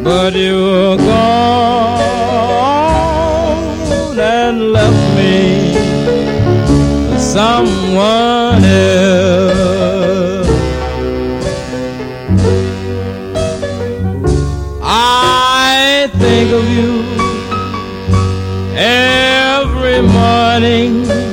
but you're gone and left me for someone else. I think of you every morning